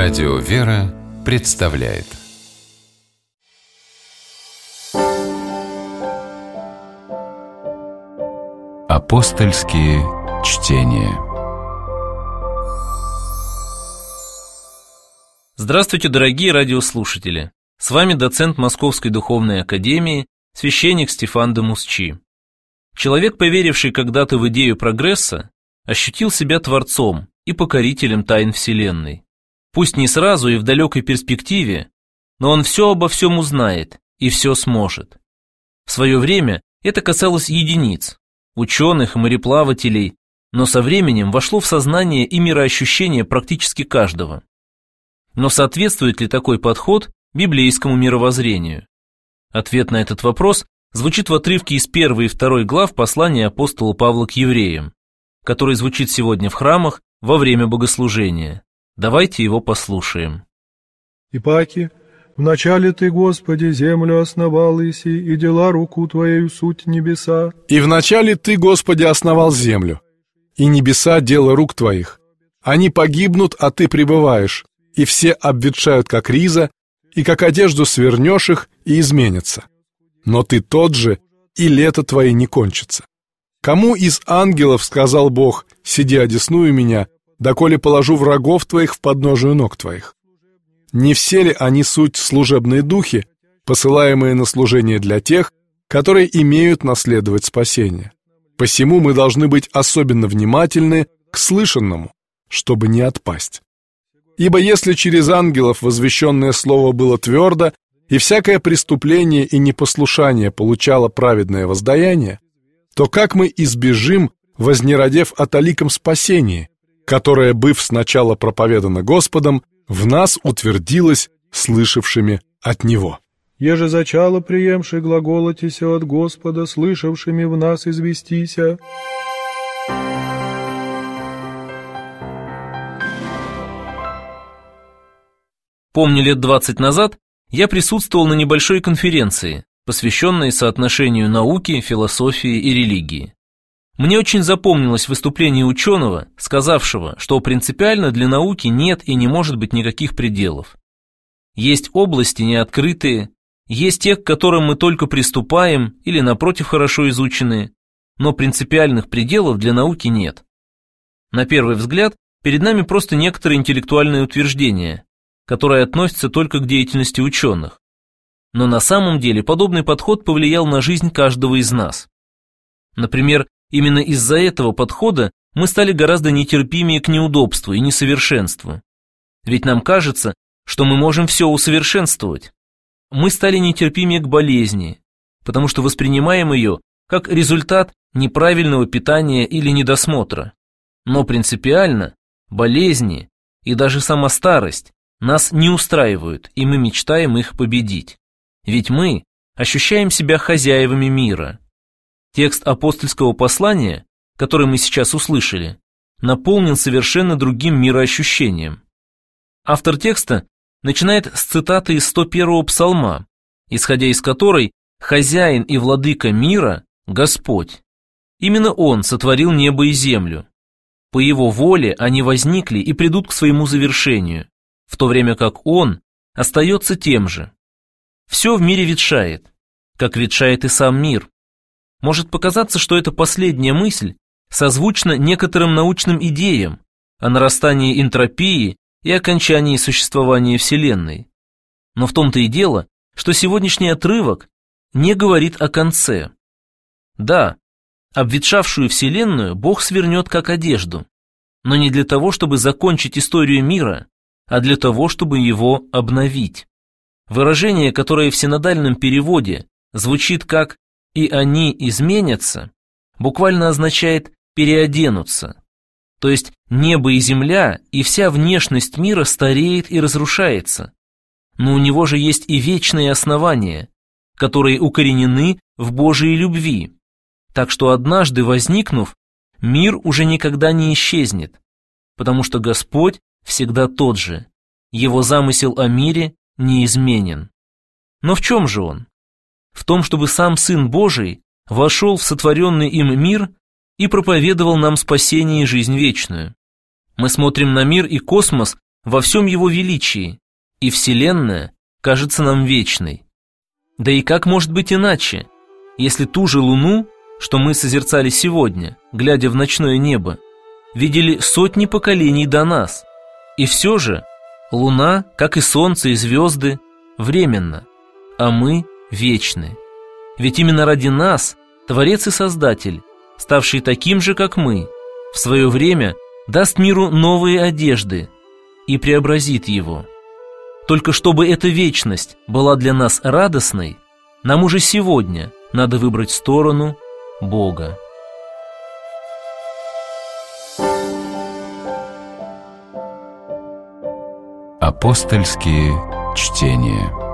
Радио «Вера» представляет Апостольские чтения. Здравствуйте, дорогие радиослушатели! С вами доцент Московской Духовной Академии, священник Стефан де Мусчи. Человек, поверивший когда-то в идею прогресса, ощутил себя творцом и покорителем тайн Вселенной. Пусть не сразу и в далекой перспективе, но он все обо всем узнает и все сможет. В свое время это касалось единиц, ученых и мореплавателей, но со временем вошло в сознание и мироощущение практически каждого. Но соответствует ли такой подход библейскому мировоззрению? Ответ на этот вопрос звучит в отрывке из 1 и 2 глав послания апостола Павла к евреям, который звучит сегодня в храмах во время богослужения. Давайте его послушаем. «Ипаки, вначале Ты, Господи, землю основал иси, и дела руку Твоею суть небеса». «И вначале Ты, Господи, основал землю, и небеса — дело рук Твоих. Они погибнут, а Ты пребываешь, и все обветшают, как риза, и как одежду свернешь их, и изменятся. Но Ты тот же, и лето Твое не кончится. Кому из ангелов, сказал Бог, сиди одесную меня, доколе положу врагов Твоих в подножию ног Твоих? Не все ли они суть служебные духи, посылаемые на служение для тех, которые имеют наследовать спасение? Посему мы должны быть особенно внимательны к слышанному, чтобы не отпасть. Ибо если через ангелов возвещенное слово было твердо, и всякое преступление и непослушание получало праведное воздаяние, то как мы избежим, вознеродев о таликом спасении, которое, быв сначала проповедано Господом, в нас утвердилось слышавшими от Него? Еже зачало приемши глаголотися от Господа, слышавшими в нас известися». Помню, лет 20 назад я присутствовал на небольшой конференции, посвященной соотношению науки, философии и религии. Мне очень запомнилось выступление ученого, сказавшего, что принципиально для науки нет и не может быть никаких пределов. Есть области неоткрытые, есть те, к которым мы только приступаем или, напротив, хорошо изученные, но принципиальных пределов для науки нет. На первый взгляд, перед нами просто некоторые интеллектуальные утверждения, которые относятся только к деятельности ученых. Но на самом деле подобный подход повлиял на жизнь каждого из нас. Например, именно из-за этого подхода мы стали гораздо нетерпимее к неудобству и несовершенству. Ведь нам кажется, что мы можем все усовершенствовать. Мы стали нетерпимее к болезни, потому что воспринимаем ее как результат неправильного питания или недосмотра. Но принципиально болезни и даже сама старость нас не устраивают, и мы мечтаем их победить. Ведь мы ощущаем себя хозяевами мира. Текст апостольского послания, который мы сейчас услышали, наполнен совершенно другим мироощущением. Автор текста начинает с цитаты из 101-го псалма, исходя из которой «хозяин и владыка мира – Господь». Именно Он сотворил небо и землю. По Его воле они возникли и придут к своему завершению, в то время как Он остается тем же. Все в мире ветшает, как ветшает и сам мир. Может показаться, что эта последняя мысль созвучна некоторым научным идеям о нарастании энтропии и окончании существования Вселенной. Но в том-то и дело, что сегодняшний отрывок не говорит о конце. Да, обветшавшую Вселенную Бог свернет как одежду, но не для того, чтобы закончить историю мира, а для того, чтобы его обновить. Выражение, которое в синодальном переводе звучит как «и они изменятся», буквально означает «переоденутся». То есть небо и земля и вся внешность мира стареет и разрушается. Но у него же есть и вечные основания, которые укоренены в Божьей любви. Так что однажды возникнув, мир уже никогда не исчезнет, потому что Господь всегда тот же, Его замысел о мире неизменен. Но в чем же он? В том, чтобы сам Сын Божий вошел в сотворенный им мир и проповедовал нам спасение и жизнь вечную. Мы смотрим на мир и космос во всем его величии, и Вселенная кажется нам вечной. Да и как может быть иначе, если ту же Луну, что мы созерцали сегодня, глядя в ночное небо, видели сотни поколений до нас, и все же Луна, как и Солнце и звезды, временна, а мы вечны. Ведь именно ради нас Творец и Создатель, ставший таким же, как мы, в свое время даст миру новые одежды и преобразит его. Только чтобы эта вечность была для нас радостной, нам уже сегодня надо выбрать сторону Бога. Апостольские чтения.